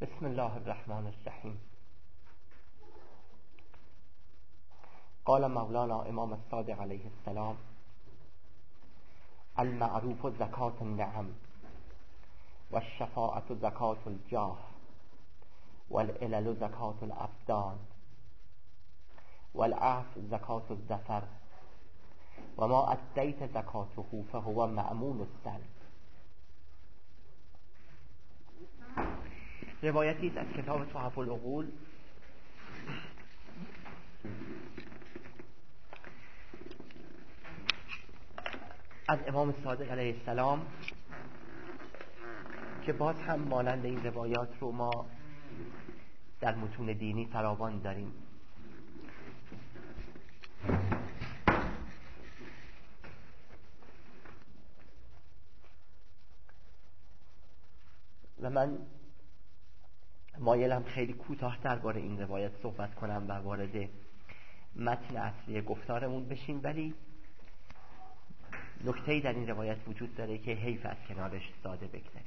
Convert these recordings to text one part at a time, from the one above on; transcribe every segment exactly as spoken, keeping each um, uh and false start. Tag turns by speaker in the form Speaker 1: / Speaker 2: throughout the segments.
Speaker 1: بسم الله الرحمن الرحیم. قال مولانا امام الصادق علیه السلام: المعروف زکات النعم و الشفاعت زکات الجاه و العلل زکات الابدان و العفو زکات الظفر و ما ادیت زکاته فهو مأمون السن. روایتی است از کتاب تحف العقول از امام صادق علیه السلام که باز هم مانند این روایات رو ما در متون دینی فراوان داریم. و من مایلم خیلی کوتاه درباره این روایت صحبت کنم و وارد متن اصلی گفتارمون بشیم، ولی نکته‌ای در این روایت وجود داره که حیف از کنارش ساده بگذاریم.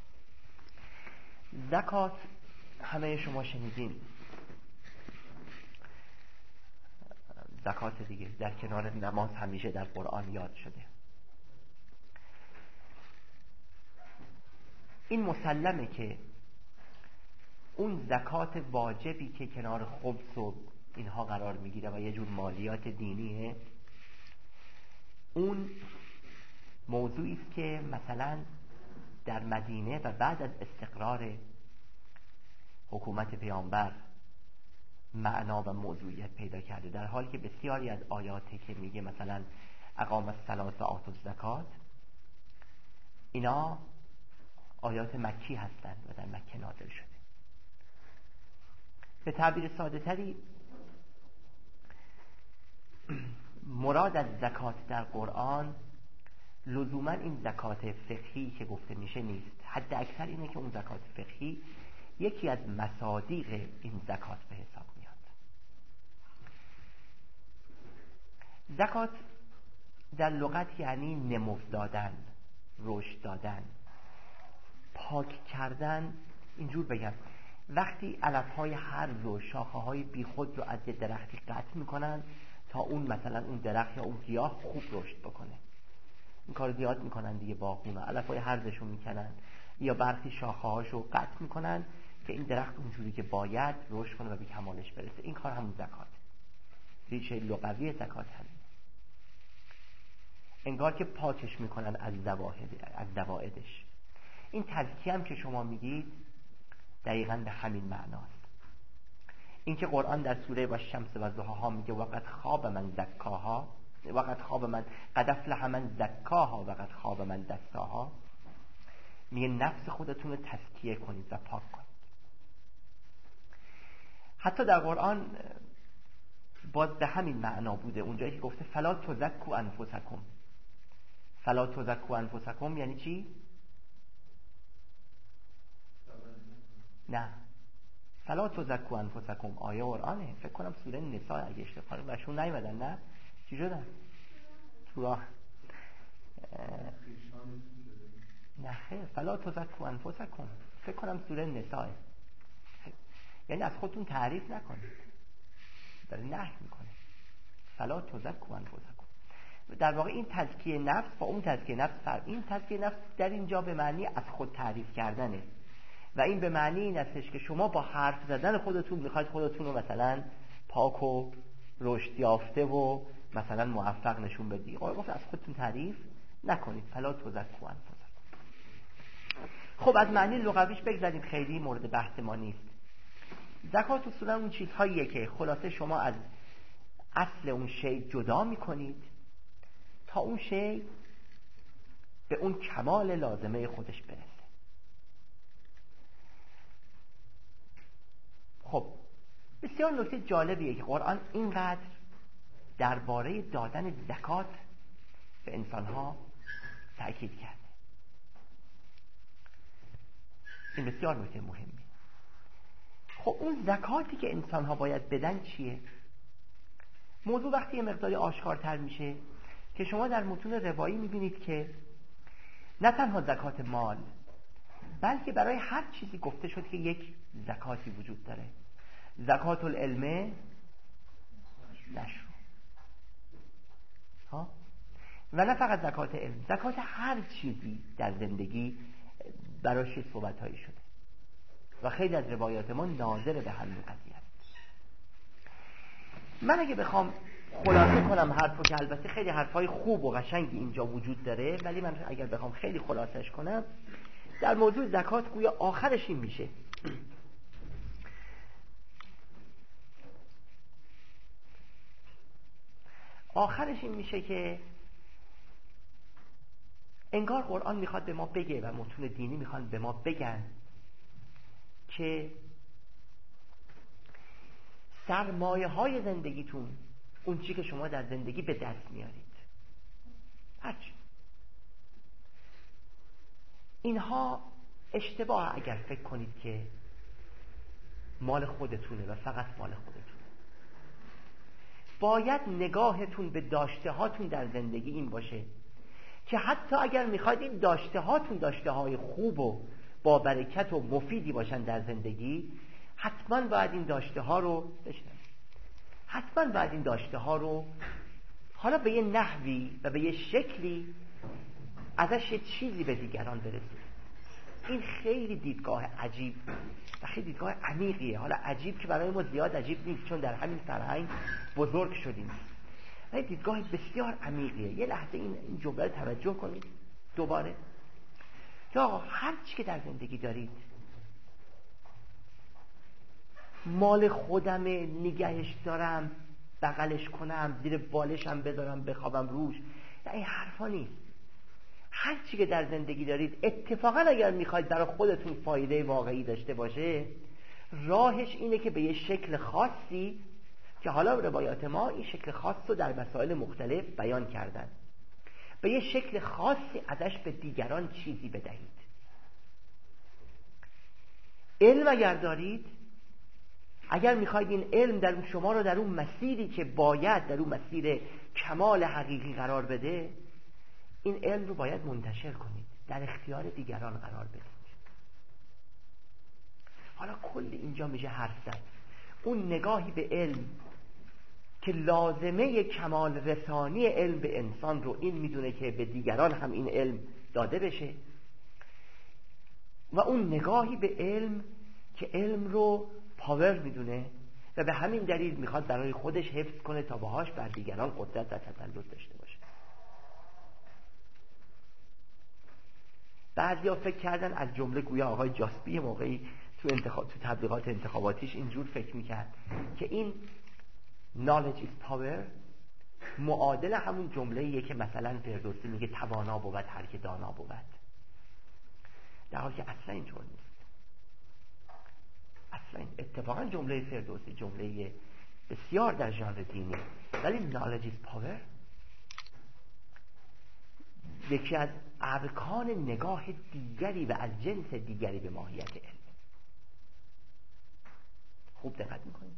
Speaker 1: زکات همه شما شنیدین، زکات دیگه در کنار نماز همیشه در قرآن یاد شده. این مسلمه که اون زکات واجبی که کنار خبز و اینها قرار میگیره و یه جور مالیات دینیه، اون موضوعی است که مثلا در مدینه و بعد از استقرار حکومت پیامبر معنا و موضوعیت پیدا کرده، در حالی که بسیاری از آیاتی که میگه مثلا اقام الصلاة و آت الزکات، اینا آیات مکی هستند و در مکه نازل شده. به تعبیر ساده تری مراد از زکات در قرآن لزوما این زکات فقهی که گفته میشه نیست. حد اکثر اینه که اون زکات فقهی یکی از مصادیق این زکات به حساب میاد. زکات در لغت یعنی نمو دادن، رشد دادن، پاک کردن. اینجور بگم وقتی علفهای هرز و شاخه‌های بیخود رو از یه درختی قطع میکنن تا اون مثلا اون درخت یا اون گیاه خوب رشد بکنه. این کار زیاد میکنن دیگه، باغونا علفهای هرزشو میکنن یا برخی شاخه‌هاشو قطع میکنن که این درخت اونجوری که باید رشد کنه و به کمالش برسه. این کار همون زکات، ریشه لغوی زکات همین، انگار که پاکش میکنن از زواهد از زوائدش. این تزکیه هم که شما میگید دقیقاً به همین معناست. این که قرآن در سوره والشمس و ضحاها میگه وقد خواب من زکاها، وقد خواب من قد افلح من زکاها وقد خواب من دساها، میگه نفس خودتون رو تزکیه کنید و پاک کنید. حتی در قرآن باز به همین معنا بوده، اونجایی که گفته فلا تزکوا انفسکم. فلا تزکوا انفسکم یعنی چی؟ نه، فلا تزکوا انفسکم آیه قرآنه، فکر کنم سوره نساء اگه اشتباه نکنم، بهشون نیومدن. نه چی شدن تو راه؟ نه خیر، فلا تزکوا انفسکم فکر کنم سوره نساء، یعنی از خودتون تعریف نکنید، داره نهی میکنه. فلا تزکوا انفسکم، در واقع این تزکیه نفس با اون تزکیه نفس فرق. این تزکیه نفس در اینجا به معنی از خود تعریف کردنه و این به معنی این استش که شما با حرف زدن خودتون میخواید خودتون رو مثلا پاک و رشد یافته و مثلا موفق نشون بدید. آقا گفت از خودتون تعریف نکنید، فلا تزکوا انفسکم. خب از معنی لغویش بگذاریم، خیلی مورد بحث ما نیست. زکات اصولا اون چیزهاییه که خلاصه شما از اصل اون شی جدا میکنید تا اون شی به اون کمال لازمه خودش برسه. خب بسیار نکته جالبیه که قرآن اینقدر درباره دادن زکات به انسانها تأکید کرده. این بسیار نکته مهمی. خب اون زکاتی که انسانها باید بدن چیه؟ موضوع وقتی یه مقداری آشکارتر میشه که شما در متون روایی میبینید که نه تنها زکات مال بلکه برای هر چیزی گفته شد که یک زکاتی وجود داره. زکات العلم نشو ها، و نه فقط زکات علم، زکات هر چیزی در زندگی براش صحبت هایی شده و خیلی از روایات ما ناظر به همین قضیه است. من اگه بخوام خلاصه کنم حرفو، که البته خیلی حرفای خوب و قشنگی اینجا وجود داره، ولی من اگر بخوام خیلی خلاصش کنم در موضوع زکات، گویا آخرش این میشه آخرش این میشه که انگار قرآن میخواد به ما بگه و متون دینی میخوان به ما بگن که سرمایه های زندگیتون، اون چی که شما در زندگی به دست میارید، هرچی، اینها اشتباه اگر فکر کنید که مال خودتونه و فقط مال خودتونه. باید نگاهتون به داشته هاتون در زندگی این باشه که حتی اگر میخواید این داشته هاتون داشته های خوب و با برکت و مفیدی باشن در زندگی، حتما باید این داشته ها رو بشنم. حتما باید این داشته ها رو حالا به یه نحوی و به یه شکلی ازش یه چیزی به دیگران برسید. این خیلی دیدگاه عجیب و خیلی دیدگاه عمیقیه. حالا عجیب که برای ما زیاد عجیب نیست چون در همین فرهنگ بزرگ شدیم، ولی دیدگاه بسیار عمیقیه. یه لحظه این این جمله رو توجه کنید دوباره که آقا هر چی که در زندگی دارید مال خودمه، نگهش دارم، بغلش کنم، زیر بالشم بذارم، بخوابم روش، این حرفا نیست. هر چی که در زندگی دارید اتفاقا اگر میخواید برای خودتون فایده واقعی داشته باشه، راهش اینه که به یه شکل خاصی که حالا روایات ما این شکل خاص رو در مسائل مختلف بیان کردن، به یه شکل خاصی ازش به دیگران چیزی بدهید. علم اگر دارید، اگر میخواید این علم در شما رو در اون مسیری که باید در اون مسیر کمال حقیقی قرار بده، این علم رو باید منتشر کنید، در اختیار دیگران قرار بدید. حالا کل اینجا میشه حرف زد. اون نگاهی به علم که لازمه کمال رسانی علم به انسان رو این میدونه که به دیگران هم این علم داده بشه، و اون نگاهی به علم که علم رو پاور میدونه و به همین دلیل میخواد برای خودش حفظ کنه تا باهاش بر دیگران قدرت و تسلط داشته باشه. بعضیا فکر کردن، از جمله گویا آقای جاسپی موقعی تو انتخاب تو تبلیغات انتخاباتیش اینجور فکر میکرد که این knowledge is power معادل همون جمله‌ایه که مثلا فردوسی میگه توانا بود هر که دانا بود، در حالی که اصلا اینطور نیست. اصلا اتفاقا جمله فردوسی جمله بسیار در ژانر دینی، ولی knowledge is power یکی از ارکان نگاه دیگری و از جنس دیگری به ماهیت علم. خوب دقت میکنید.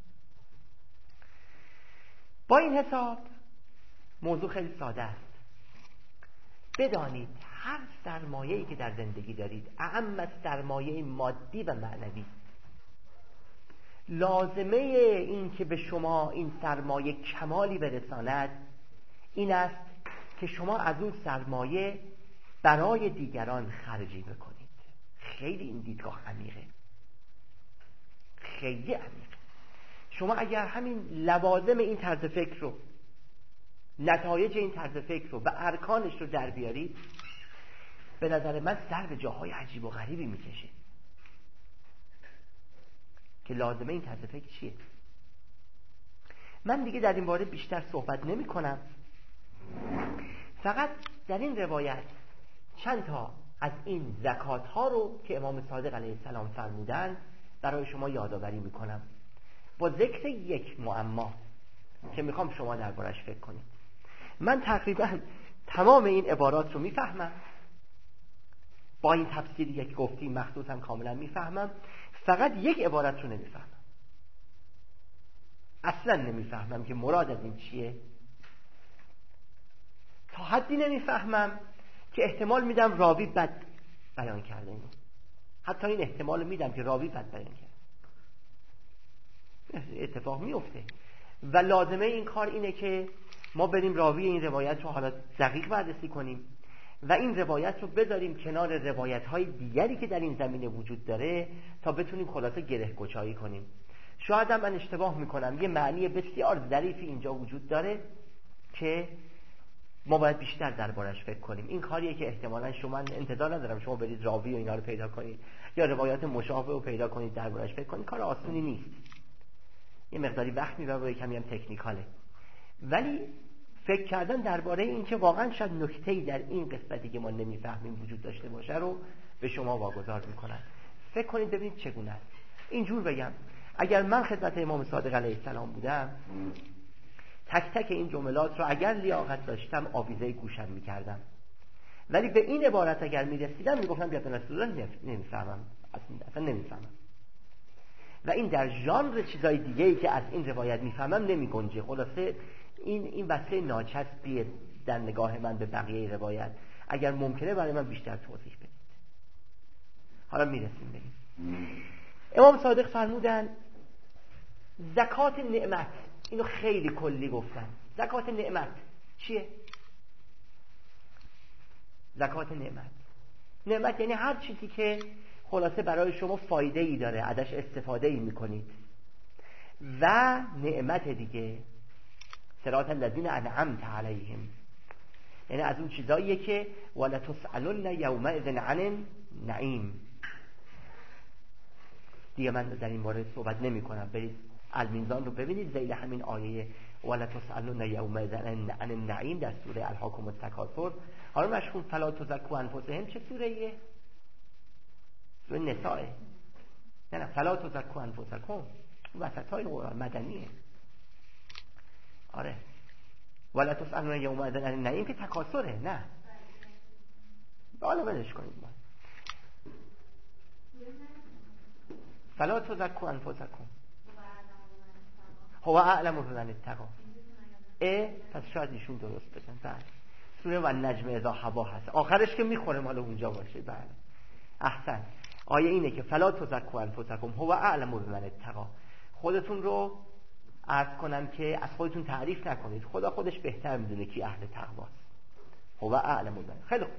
Speaker 1: با این حساب موضوع خیلی ساده است. بدانید هر سرمایه‌ای که در زندگی دارید، اعم از سرمایه مادی و معنوی، لازمه این که به شما این سرمایه کمالی برساند این است که شما از اون سرمایه برای دیگران خرجی بکنید. خیلی این دیدگاه عمیقه، خیلی عمیقه. شما اگر همین لوازم این طرز فکر رو، نتایج این طرز فکر رو و ارکانش رو در بیارید، به نظر من سر به جاهای عجیب و غریبی میکشه. که لازمه این طرز فکر چیه؟ من دیگه در این باره بیشتر صحبت نمی کنم. فقط در این روایت چند تا از این زکات ها رو که امام صادق علیه السلام فرمودن برای شما یادآوری میکنم، با ذکر یک معما که میخوام شما دربارش فکر کنید. من تقریبا تمام این عبارات رو میفهمم، با این تفسیری که گفتیم مخصوصا کاملا میفهمم، فقط یک عبارت رو نمیفهمم. اصلا نمیفهمم که مراد از این چیه. تا حدی نمیفهمم که احتمال میدم راوی بد بیان کرده اینو. حتی این احتمال میدم که راوی بد بیان کرد، اتفاق میفته و لازمه این کار اینه که ما بریم راوی این روایت رو حالا دقیق بررسی کنیم و این روایت رو بذاریم کنار روایت‌های دیگری که در این زمینه وجود داره تا بتونیم خلاصه گره‌گشایی کنیم. شاید هم من اشتباه میکنم، یه معنی بسیار ظریفی اینجا وجود داره که ما باید بیشتر دربارش فکر کنیم. این کاریه که احتمالاً شما، انتظار ندارم شما برید راوی و اینا رو پیدا کنید یا روایات مشابه رو پیدا کنید دربارش فکر کنید، کار آسونی نیست، یه مقداری وقت میبره و کمی هم تکنیکاله. ولی فکر کردن درباره این که واقعا شاید نکته‌ای در این قسمتی که ما نمیفهمیم وجود داشته باشه رو به شما واگذار میکنن. فکر کنید ببینید چگونه است. اینجور بگم، اگر من خدمت امام صادق علیه السلام بودم، تک تک این جملات رو اگر لیاقت داشتم آویزه گوشم میکردم، ولی به این عبارت اگر میرسیدم میگفتم بیاد رسول الله نمیفهمم، اصلا نمیفهمم. و این در ژانر چیزای دیگه‌ای که از این روایت میفهمم نمیگنجه. خلاصه این این وسیله ناچسبیه در نگاه من به بقیه روایت. اگر ممکنه برای من بیشتر توضیح بدید. حالا میرسیم به این. امام صادق فرمودن زکات نعمت، اینو خیلی کلی گفتن. زکات نعمت چیه؟ زکات نعمت، نعمت یعنی هر چیزی که خلاصه برای شما فایده ای داره، ازش استفاده ای میکنید. و نعمت دیگه صراط الذین انعمت علیهم، یعنی از اون چیزاییه که ولا تسألن یومئذ عن النعیم. دیگه من در این باره صحبت نمی کنم، برید المیزان رو ببینید ذیل همین آیه ولا تسألن یومئذ عن النعیم در سوره الهاکم التکاثر. حالا مشخون فلا تزکوا انفسهم چه سوره ایه؟ سوره نساء. نه نه فلا تزکوا انفسکم وسطای قرآن مدنیه. آره ولا تسألن یومئذ عن النعیم که تکاثره. نه حالا بدش کنید ما فلا تزکوا انفسکم هو اعلم بمن اتقی. اه پس شاید ایشون درست بگن. بله سوره و النجم اذا هوا هست، آخرش که میخوره مال اونجا باشه. بله احسن. آیه اینه که فلا تزکوا انفسکم هو اعلم بمن اتقی. خودتون رو عرض کنم که از خودتون تعریف نکنید، خدا خودش بهتر میدونه کی اهل تقواست. هو اعلم بمن. خیلی خوب.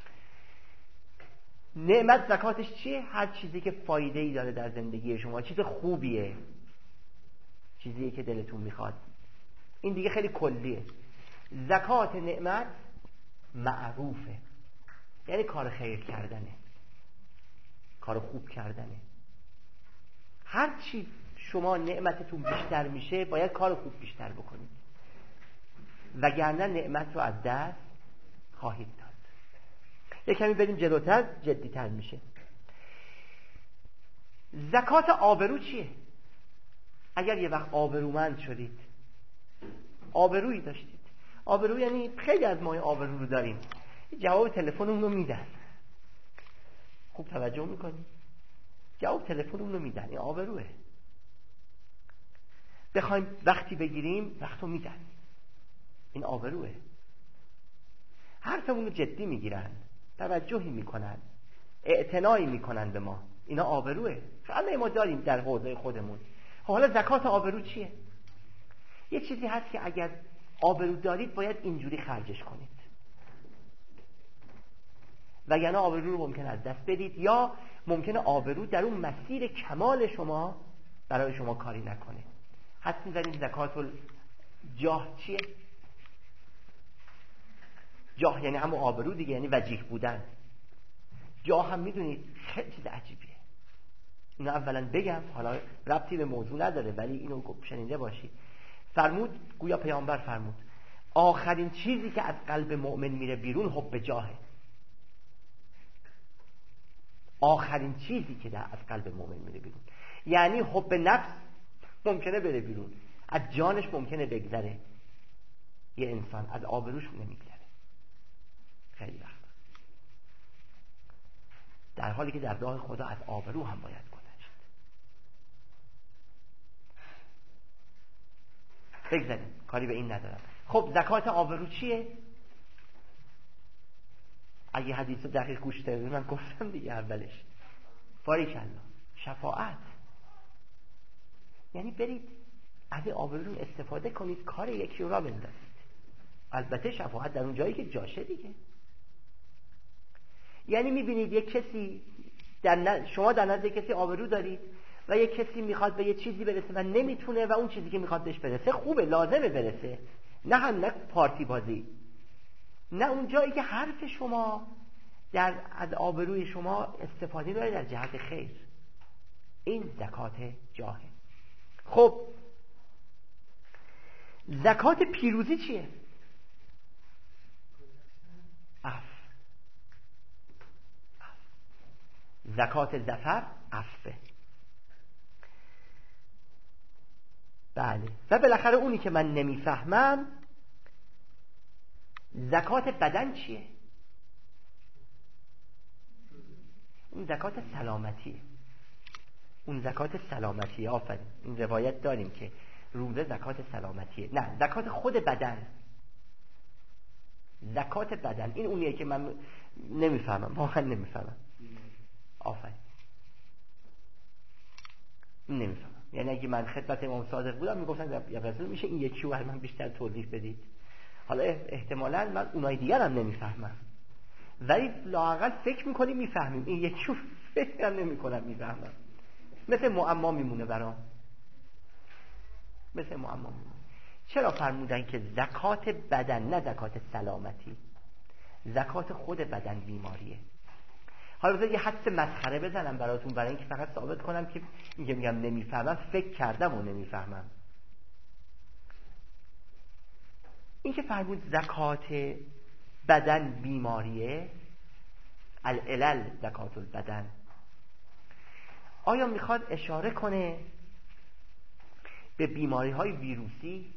Speaker 1: نعمت زکاتش چیه؟ هر چیزی که فایده ای داره در زندگی شما، چیز خوبیه، چیزی که دلتون میخواد. این دیگه خیلی کلیه. زکات نعمت معروفه، یعنی کار خیر کردنه، کار خوب کردنه. هر چی شما نعمتتون بیشتر میشه باید کار خوب بیشتر بکنید، وگرنه نعمت رو از دست خواهید داد. یک کمی بریم جلوتر جدی‌تر میشه. زکات آبرو چیه؟ اگر یه وقت آبرومند شدید، آبرویی داشتید، آبرو یعنی خیلی از ما آبرو رو داریم، جواب تلفنمون رو میدن، خوب توجه میکنید، جواب تلفنمون رو میدن، این آبروه. بخوایم وقتی بگیریم وقتو میدن، این آبروه. حرفمون رو جدی میگیرن، توجهی میکنن، اعتنایی میکنن به ما، اینا آبروه. همه ما داریم در حوزه خودمون. حالا زکات آبرو چیه؟ یه چیزی هست که اگر آبرو دارید باید اینجوری خرجش کنید، وگرنه آبرو رو ممکن از دست بدید، یا ممکنه آبرو در اون مسیر کمال شما برای شما کاری نکنه. حد می‌زنید زکات الجاه چیه؟ جاه یعنی همون آبرو دیگه، یعنی وجیه بودن. جاه هم میدونید خیلی چیز عجیبیه. اینو اولا بگم، حالا ربطی به موضوع نداره ولی اینو شنیده باشید. فرمود، گویا پیامبر فرمود آخرین چیزی که از قلب مؤمن میره بیرون حب جاهه. آخرین چیزی که در از قلب مؤمن میره بیرون یعنی حب نفس ممکنه بره بیرون، از جانش ممکنه بگذره. یه انسان از آبروش نمیگذره خیلی وقت، در حالی که در راه خدا از آبرو هم باید گذشت. بگذاریم، کاری به این ندارم. خب زکات آبرو چیه؟ اگه حدیث رو دقیق گوش دادید من گفتم دیگه اولش. باریکالله. شفاعت یعنی برید از آبروتون استفاده کنید، کار یکی رو را بندازید. البته شفاعت در اون جایی که جاشه دیگه. یعنی میبینید یک کسی در ن... شما در نزد کسی آبرو دارید و یک کسی میخواد به یه چیزی برسه و نمیتونه و اون چیزی که میخواد بهش برسه خوبه، لازمه برسه، نه هم نه پارتی بازی، نه اون جایی که حرف شما در از آبروی شما استفاده داره در جهت خیر. این زکات جاهه. خب زکات پیروزی چیه؟ عفو. زکات ظفر عفو. بله. و بالاخره اونی که من نمیفهمم، زکات بدن چیه؟ اون زکات سلامتیه. اون زکات سلامتیه. آفرین. این روایت داریم که روزه زکات سلامتیه. نه، زکات خود بدن. زکات بدن این اونیه که من نمیفهمم، واقعا نمیفهمم. آفرین. نمیفهمم. یعنی اگه من خدمت امام صادق بودم میگفتن یا رسول میشه این یکی رو من بیشتر توضیح بدید. حالا احتمالاً من اونای دیگر هم نمیفهمم، ولی لااقل فکر میکنیم میفهمیم. این یکی رو فکر هم نمیکنم میفهمم. مثل معما میمونه برام. مثل معما میمونه. چرا فرمودن که زکات بدن، نه زکات سلامتی؟ زکات خود بدن بیماریه. حالا بذار یه حدس مسخره بزنم براتون، برای اینکه فقط ثابت کنم که میگم میگم نمیفهمم، فکر کردم و نمیفهمم. این که فرمود زکات بدن بیماریه، العلل زکات البدن، آیا میخواد اشاره کنه به بیماری های ویروسی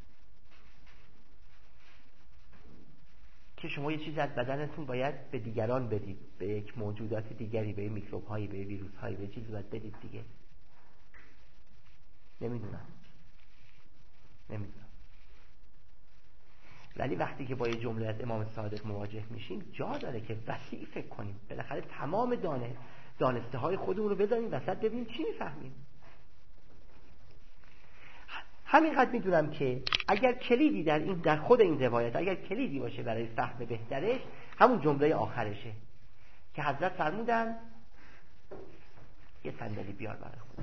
Speaker 1: که شما یه چیز از بدنتون باید به دیگران بدید، به یک موجودات دیگری، به میکروب هایی، به ویروس هایی، به چیزی باید بدید دیگه؟ نمیدونم نمیدونم ولی وقتی که با یه جمله از امام صادق مواجه میشیم جا داره که وسیع فکر کنیم. بالاخره تمام دانه دانسته های خودمون رو بذاریم وسط، ببینیم چی میفهمیم. همینقدر میدونم که اگر کلیدی در این در خود این روایت اگر کلیدی باشه برای فهم بهترش، همون جمله آخرشه که حضرت فرمودن، یه صندلی بیار برای خود،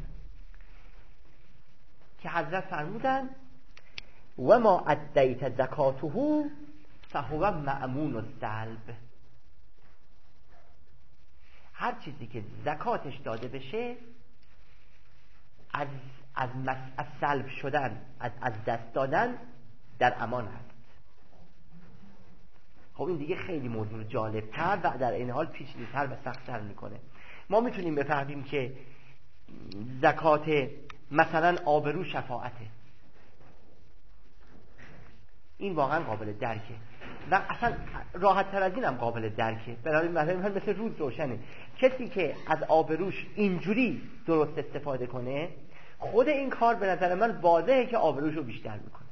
Speaker 1: که حضرت فرمودن و ما ادیت زکاته فهو مأمون السلب. هر چیزی که زکاتش داده بشه از از, مس... از سلب شدن، از از دست دادن در امان هست. خب این دیگه خیلی موضوع جالب تر و در این حال پیچیده‌تر و سخت‌تر میکنه. ما میتونیم بفهمیم که زکات مثلا آبرو شفاعته، این واقعا قابل درکه و اصلا راحت تر از این هم قابل درکه. برای من مثل روز روشنه. کسی که از آبروش اینجوری درست استفاده کنه، خود این کار به نظر من واضحه که آبروش رو بیشتر میکنه.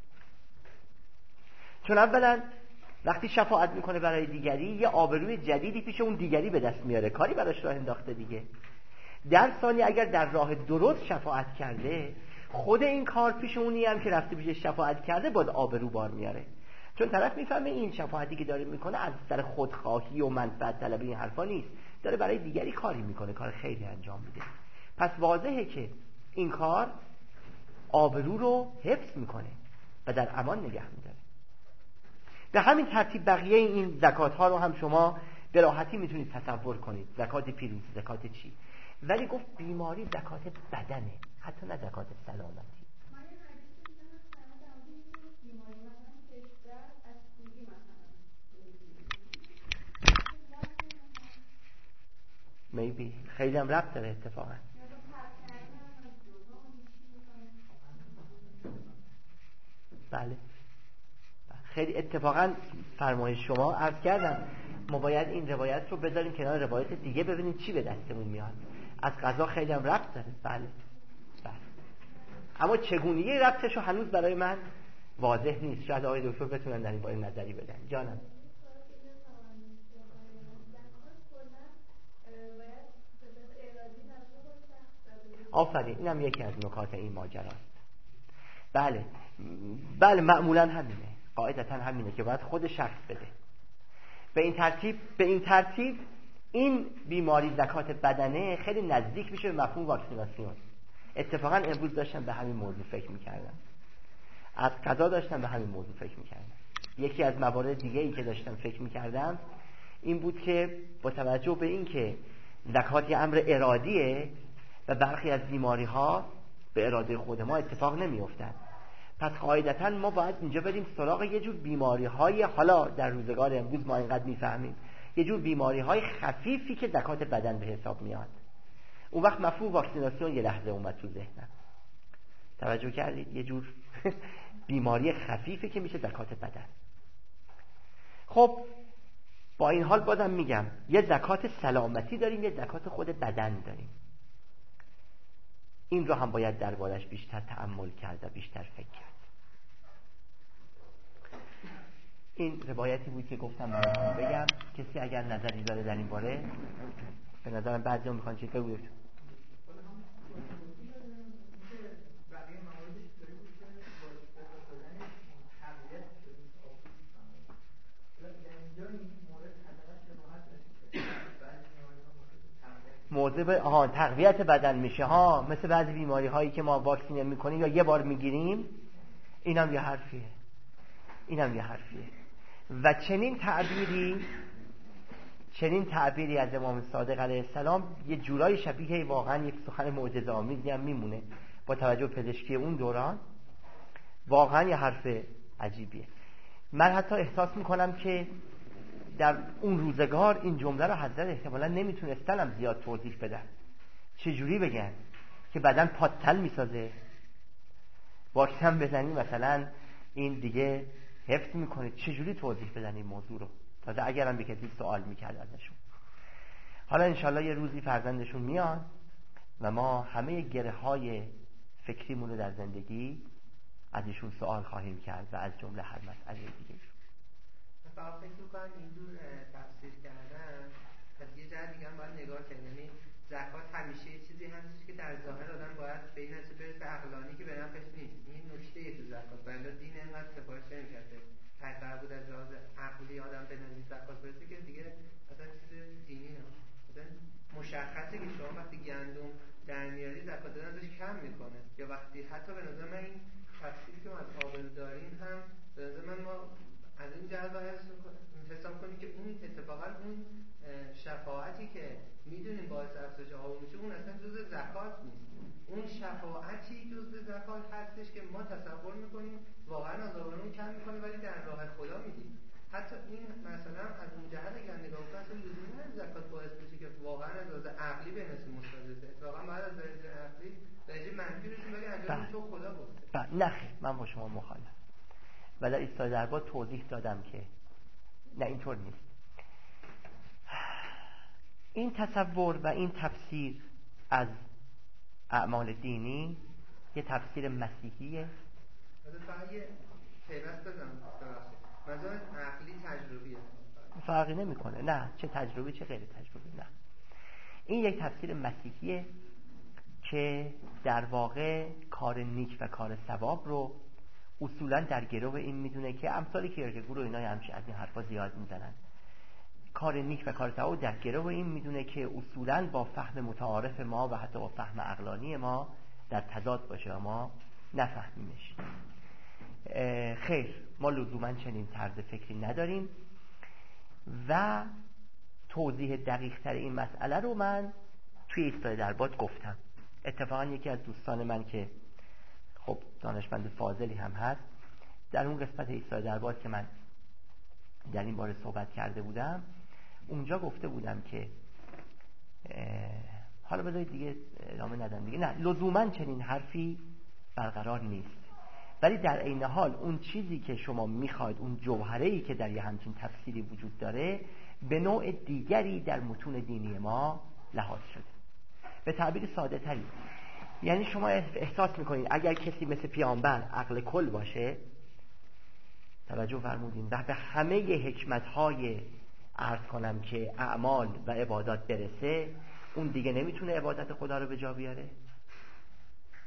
Speaker 1: چون اولا وقتی شفاعت میکنه برای دیگری، یه آبروی جدیدی پیش اون دیگری به دست میاره، کاری براش راه انداخته دیگه. در ثانی اگر در راه درست شفاعت کرده، خود این کار پیش اونی هم که رفته پیش شفاعت کرده باید آبرو بار میاره. چون طرف میفهمه این شفاعتی که داره میکنه از سر خودخواهی و منفعت طلبی این حرفا نیست، داره برای دیگری کاری میکنه، کار خیلی انجام میده. پس واضحه که این کار آبرو رو حفظ میکنه و در امان نگه میداره. به همین ترتیب بقیه این زکات ها رو هم شما به راحتی میتونید تصور کنید. زکات پیروزی، زکات چی؟ ولی گفت بیماری زکات بدنه، حتی نه زکات سلامتی. میبی خیلی هم ربط داره اتفاقا. بله خیلی اتفاقا فرمایش شما عرض کردم ما باید این روایت رو بذاریم کنار روایت دیگه ببینیم چی به دستمون میاد. از قضا خیلی هم ربط داره. بله بله اما چگونگی ربطش رو هنوز برای من واضح نیست. شاید آقای دکتر بتونن در این باره نظری بدن. جانم آفرین، اینم یکی از نکات این ماجراست. بله بله معمولا همینه، قاعدتا همینه که باید خود شخص بده. به این ترتیب به این ترتیب این بیماری زکات بدنه خیلی نزدیک میشه به مفهوم واکسیناسیون. اتفاقا امروز داشتم به همین موضوع فکر میکردم، از قضا داشتم به همین موضوع فکر میکردم. یکی از موارد دیگه ای که داشتم فکر میکردم این بود که با توجه به این که زکات یه امر ارادیه و برخی از بیماری ها به اراده خود ما اتفاق نمیافتند، پس قاعدتا ما باید اینجا بریم سراغ یه جور بیماری های، حالا در روزگار امروز ما اینقدر میفهمیم، یه جور بیماری های خفیفی که زکات بدن به حساب میاد. اون وقت مفهوم واکسیناسیون یه لحظه اومد تو ذهنم. توجه کردید؟ یه جور بیماری خفیفی که میشه زکات بدن. خب با این حال بازم میگم یه زکات سلامتی داریم، یه زکات خود بدن داریم. این رو هم باید دربارش بیشتر تأمل کرد و بیشتر فکر کرد. این روایتی بود که گفتم براتون بگم. کسی اگر نظری داره در این باره، به نظرم بعضی هم میخوان چیز بگوید. موضوع به آها تقویت بدن میشه ها، مثل بعضی بیماری هایی که ما واکسینه میکنیم یا یه بار میگیریم. اینم یه حرفیه، اینم یه حرفیه. و چنین تعبیری چنین تعبیری از امام صادق علیه السلام یه جورای شبیه واقعا یک سخن معجزه آمیزی هم میمونه با توجه به پزشکی اون دوران. واقعا یه حرف عجیبیه. من حتی احساس میکنم که در اون روزگار این جمله رو حضرت احتمالا نمیتونستن هم زیاد توضیح بدن. چجوری بگن که بدن پاتل میسازه، واکسن بزنی مثلا این دیگه حفظ میکنه؟ چجوری توضیح بدن این موضوع رو؟ تازه اگرم به کسی سوال میکرد ازشون. حالا انشالله یه روزی فرزندشون میاد و ما همه گره های فکریمون رو در زندگی از ایشون سوال خواهیم کرد و از جمله هر مسئله دیگه.
Speaker 2: فقط فکر میکنم اینجور تفسیر کردن از یه جهت دیگه هم باید نگاه کنیم. یعنی زکات همیشه یه چیزی هستش که در ظاهر آدم باید به این نتیجه برسه عقلانی که به نفعش نیست. این نکته تو زکات، ولی دین اینقدر سفارش نمی‌کنه. قرار بود از لحاظ عقلی آدم به نزدیک زکات برسه که دیگه اصلا چیز دینی نیست. مثلا مشخصه که شما وقتی گندم در میاری زکات دادن ازش کم میکنه، یا وقتی حتی به نظر من این تفسیری که ما از آبل داریم هم به نظر من ما از این جهت باید حساب کنیم که اون اتفاقا اون شفاعتی که میدونیم باعث افزایش آب میشه اون اصلا جزء زکات نیست. اون شفاعتی جزء زکات هستش که ما تصور میکنیم واقعا عذابمون کم میکنه ولی در راه خدا میدیم. حتی این مثلا از اون جهت اگر نگاه کنیم اصلا لزومی نداره زکات باعث بشه که واقعا از لحاظ عقلی به نسبت مثبت بشه. اتفاقا بعد از لحاظ عقلی درجه منفی رسیم ولی انجام تو خدا گفته.
Speaker 1: نه خیر، من با شما مخالفم. و در ایستای دربار توضیح دادم که نه اینطور نیست. این تصور و این تفسیر از اعمال دینی یه تفسیر مسیحیه.
Speaker 2: فقط یه پیوست بزنم مثلا عقلی تجربیه
Speaker 1: فرقی نمیکنه. نه چه تجربی چه غیر تجربی. نه این یک تفسیر مسیحیه که در واقع کار نیک و کار ثواب رو اصولا در گروه این میدونه که امثال کیرکگور و اینا همش از این حرفا زیاد میزنن. کار نیک و کار ثواب در گروه این میدونه که اصولا با فهم متعارف ما و حتی با فهم عقلانی ما در تضاد باشه و ما نفهمیمش. خیر، ما لزوما چنین طرز فکری نداریم و توضیح دقیق تر این مسئله رو من توی ایستای درباد گفتم. اتفاقا یکی از دوستان من که خب دانشمند فاضلی هم هست، در اون قسمت ایستای درباد که من در این باره صحبت کرده بودم اونجا گفته بودم که حالا بذارید دیگه ادامه ندم دیگه، نه لزوما چنین حرفی برقرار نیست، ولی در عین حال اون چیزی که شما میخواید، اون جوهره‌ای که در یه همچین تفسیری وجود داره به نوع دیگری در متون دینی ما لحاظ شده. به تعبیر ساده تری، یعنی شما احساس میکنید اگر کسی مثل پیامبر عقل کل باشه، توجه فرمودین، و به همه حکمت‌های عرض کنم که اعمال و عبادات برسه، اون دیگه نمیتونه عبادت خدا رو به جا بیاره.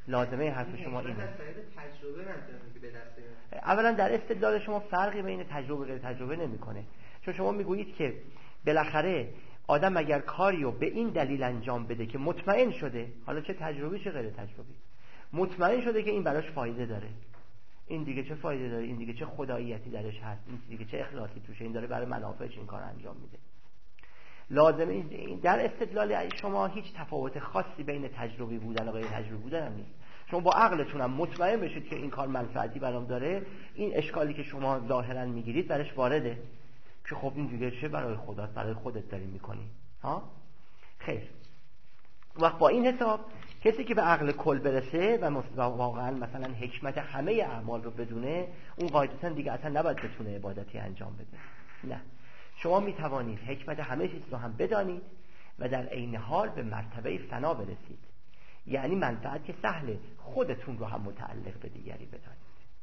Speaker 1: لازمه حرف شما اینه.
Speaker 2: تجربه منظورم که به دست میاد.
Speaker 1: اولا در استدلال شما فرقی بین تجربه و غیر تجربه نمیکنه، چون شما میگویید که بالاخره آدم اگر کاریو به این دلیل انجام بده که مطمئن شده، حالا چه تجربی چه غیر تجربی، مطمئن شده که این براش فایده داره، این دیگه چه فایده داره، این دیگه چه خداییتی درش هست، این دیگه چه اخلاصی توشه، این داره برای منافعش این کار انجام میده. لازمه در استدلال شما هیچ تفاوت خاصی بین تجربی بودن و غیر تجربی بودن هم نیست. شما با عقلتون هم مطمئن بشید که این کار منفعتی برام داره، این اشکالی که شما ظاهرا میگیرید برش وارده که خب این دیگه چه برای خداست، برای خودت داری میکنی ها. خیر، وقت با این حساب کسی که به عقل کل برسه و واقعا مثلا حکمت همه اعمال رو بدونه، اون قاعدتا دیگه اصلا نباید بتونه عبادتی انجام بده. نه، شما می توانید حکمت همه چیز رو هم بدانید و در عین حال به مرتبه فنا برسید، یعنی منفعت که سهله خودتون رو هم متعلق به دیگری بدانید.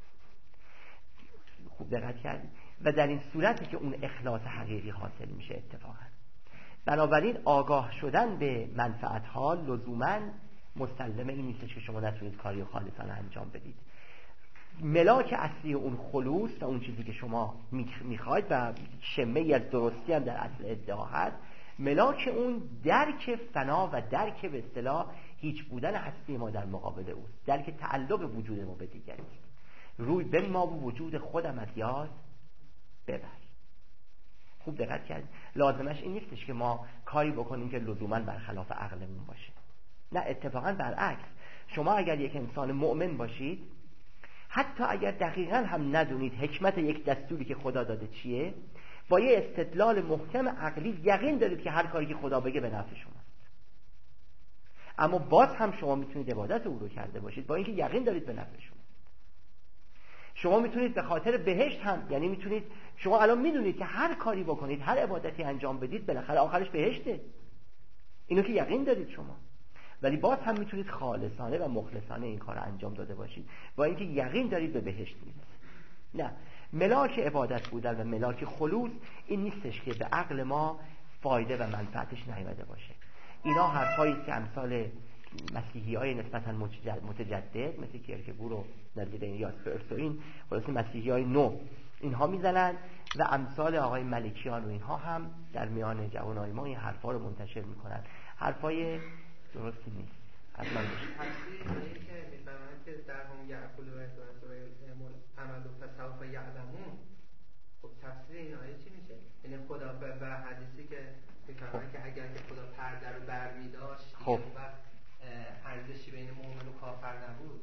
Speaker 1: خوب دقت کردید؟ و در این صورتی که اون اخلاص حقیقی حاصل میشه اتفاقا. بنابراین آگاه شدن به منفعت ها لزوما مستلزم این نیست که شما نتونید کاری خالصانه انجام بدید. ملاک اصلی اون خلوص و اون چیزی که شما میخواید و شمه از درستی هم در اصل ادعا هست، ملاک اون درک فنا و درک به اصطلاح هیچ بودن هستی ما در مقابل اوست، درک تعلق وجود ما به دیگری است. روی به ما و وجود خودم از یاد ببر. خوب دقت کردید؟ لازمش این نیستش که ما کاری بکنیم که لزوما برخلاف عقلمون باشه. نه، اتفاقا برعکس. شما اگر یک انسان مؤمن باشید، حتی اگر دقیقاً هم ندونید حکمت یک دستوری که خدا داده چیه، با یه استدلال محکم عقلی یقین دارید که هر کاری که خدا بگه به نفع شماست. اما باز هم شما میتونید عبادت او رو کرده باشید با اینکه یقین دارید به نفع شما. شما میتونید به خاطر بهشت هم، یعنی میتونید، شما الان میدونید که هر کاری بکنید، هر عبادتی انجام بدید، بالاخره آخرش بهشته، اینو که یقین دارید شما، ولی باز هم میتونید خالصانه و مخلصانه این کار انجام داده باشید با اینکه یقین دارید به بهشت میرسید. نه، ملاک عبادت بودن و ملاک خلوص این نیستش که به عقل ما فایده و منفعتش نیامده باشه. اینا حرفایی که امثال مسیحی‌های نسبتاً متجدد مثل کیرکگور و نزدیک یاسپرس و این خلاص مسیحی‌های نو اینها میزنن و امثال آقای ملکیان و اینها هم در میان جوانای ما این حرفا رو منتشر میکنن. حرفای درستی نیست. اصلا
Speaker 2: تفسیر که میفهمن که در هم یعقل و اعمال عمل و تصوف یعلمون، خب تفسیر این آیه چی میشه؟ یعنی خدا به حدیثی که میفهمن که اگر که خدا پرده رو برمی‌داشت،
Speaker 1: خب
Speaker 2: ارزشی بین مؤمن و کافر نبود.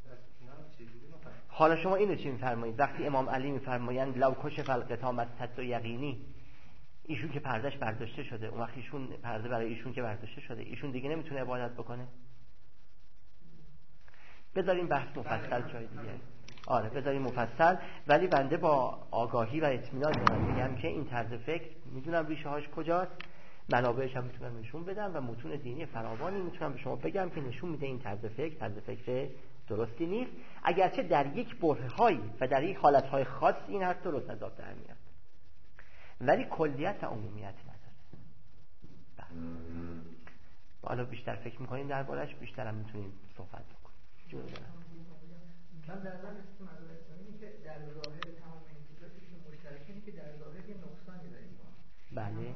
Speaker 1: حالا شما اینو چی میفرمایید؟ وقتی امام علی میفرمایند لو کشف الغطا مستت و یقینی، ایشون که پردهش برداشته شده، اون وقت ایشون پرده برای ایشون که برداشته شده، ایشون دیگه نمیتونه عبادت بکنه. بذاریم بحث مفصل جای دیگه. آره بذاریم مفصل، ولی بنده با آگاهی و اطمینان دارم میگم که این طرز فکر میدونم ریشه هاش کجاست، منابعش هم میتونم نشون بدم و متون دینی فراوانی میتونم به شما بگم که نشون میده این طرز فکر طرز فکر درستی نیست، اگرچه در یک برهه‌هایی و در یک حالت‌های خاص این حرف درست از آب در میاد، ولی کلیت و عمومیت نداره. حالا بیشتر فکر می‌کنیم درباره‌اش، بیشتر هم میتونیم صحبت بکنیم. جون دارم.
Speaker 3: من در واقع اسم مدرسه اینه که در ظاهر تمام این چیزایی که مشترکه که در ظاهر یه نقصانی داریم.
Speaker 1: بله.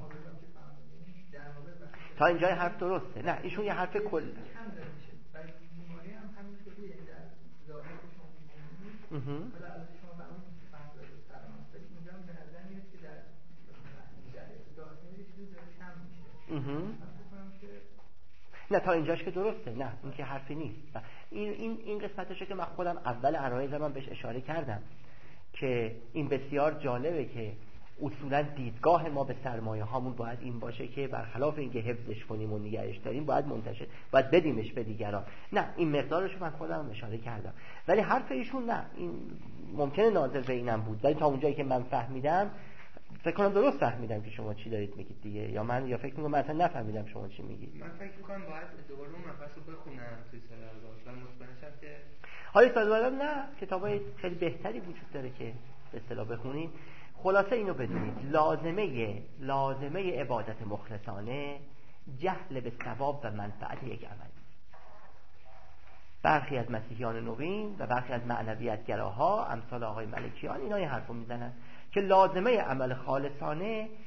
Speaker 1: تا اینجای حرف درسته. نه ایشون یه حرف کل.
Speaker 3: بیماری هم همینطوریه در ظاهر شما می‌بینید. حالا از شما برام فهمید سلام ولی اینجا به نظر میاد که در در ظاهر چیزی داره کم میشه.
Speaker 1: نه تا اینجاش که درسته. نه این که حرفی نیست. این این این قسمتشه که من خودم اول عرایض من بهش اشاره کردم که این بسیار جالبه که اصولا دیدگاه ما به سرمایه هامون باید این باشه که برخلاف اینکه حفظش کنیم و نگهش داریم باید منتشر، باید بدیمش به دیگران. نه این مقدارشو من خودم اشاره کردم، ولی حرف ایشون نه، این ممکنه ناظر به اینم بود، ولی تا اونجایی که من فهمیدم فکر کنم درست فهمیدم که شما چی دارید میگید دیگه، یا من یا فکر میکنم من اصلا نفهمیدم شما چی میگید.
Speaker 2: من فکر میکنم باید دوباره اون مبحث رو بخونم توی سرالباز و مطمئنشم که
Speaker 1: حالا سوال نه کتابای خیلی بهتری وجود داره که به اصطلاح بخونید. خلاصه اینو بدونید، لازمه لازمه عبادت مخلصانه جهل به ثواب و منفعت یک عمل. برخی از مسیحیان نوین و برخی از معنویتگراها امثال آقای ملکیان اینا این حرفو میزنن که لازمه عمل خالصانه